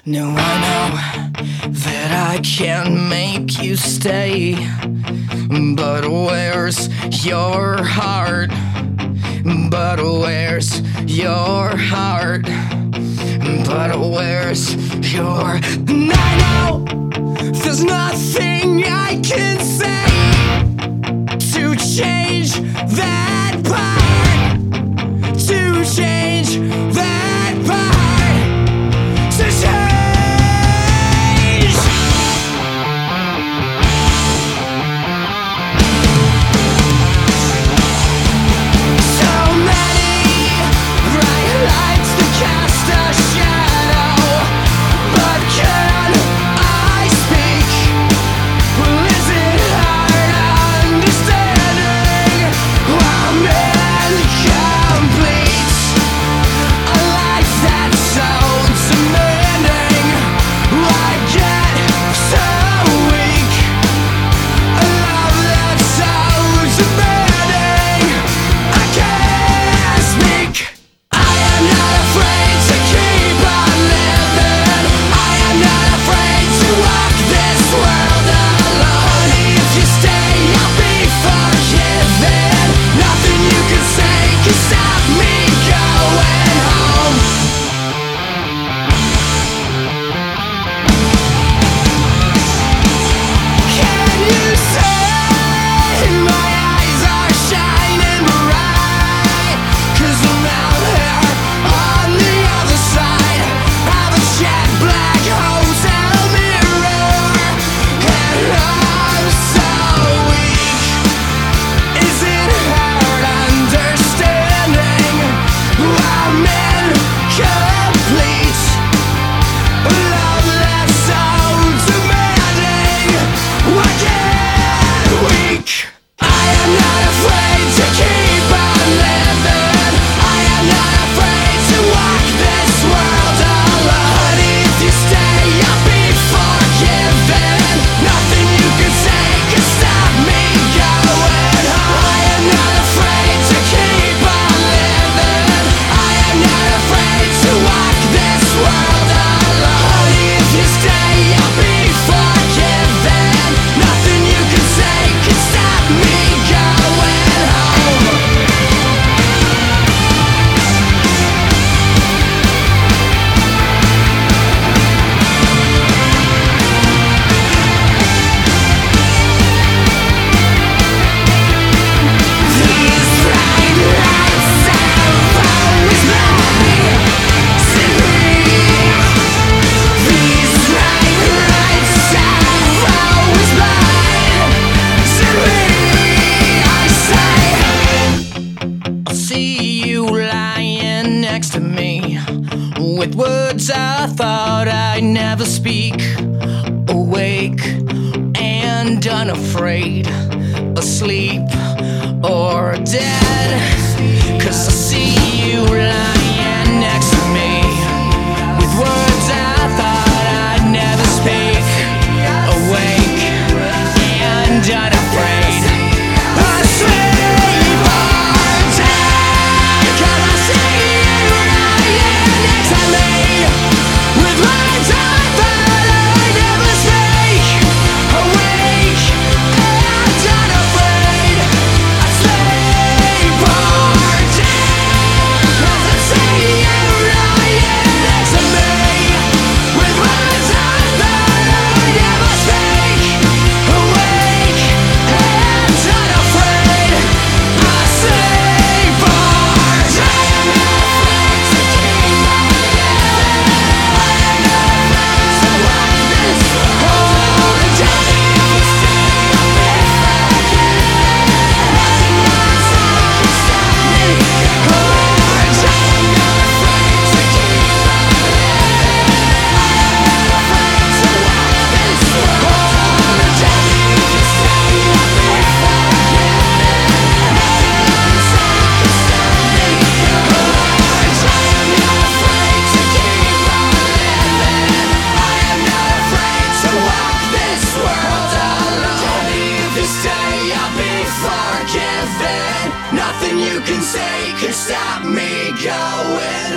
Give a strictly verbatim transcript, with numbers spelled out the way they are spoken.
No, I know that I can't make you stay, but where's your heart? But where's your heart? But where's your... And I know there's nothing I can say to change that part, to change that part, to change. So many bright lights to cast a shadow, but can I speak? Well, is it hard understanding why men complete a life that's so demanding? Why get so weak? A love that's so demanding. I can't speak. I am not afraid to keep on living. I am not afraid to walk this world alone. If you stay, I'll be forgiven. Nothing you can say can stop me going home. Can you see my eyes are shining bright? 'Cause I'm out here on the other side of a jet black hotel mirror, and I'm so weak. Is it hard understanding why men complete a love that's so demanding? Why get weak? I am not afraid to keep on living. I am not afraid to walk this world alone. If you stay, I'll be forgiven. Nothing you can say can stop me going home. I am not afraid to keep on living. I am not afraid to walk this world alone. If you stay, I'll be forgiven. Nothing you can say can stop me going home. These bright lights have always blinded me. These bright lights have always blinded me. I say, I'll see you lying next to me, with words I thought I'd never speak. Awake and unafraid, asleep or dead. 'Cause I see you lying next to me, with words I thought I'd never speak. Awake and unafraid, asleep or dead. 'Cause I see you lying next to me, with words I thought I'd never speak. Awake and unafraid, asleep or dead. 'Cause I see you lying next to me, with words I thought I'd never speak. Awake and unafraid, asleep or dead. Nothing you can say can stop me going.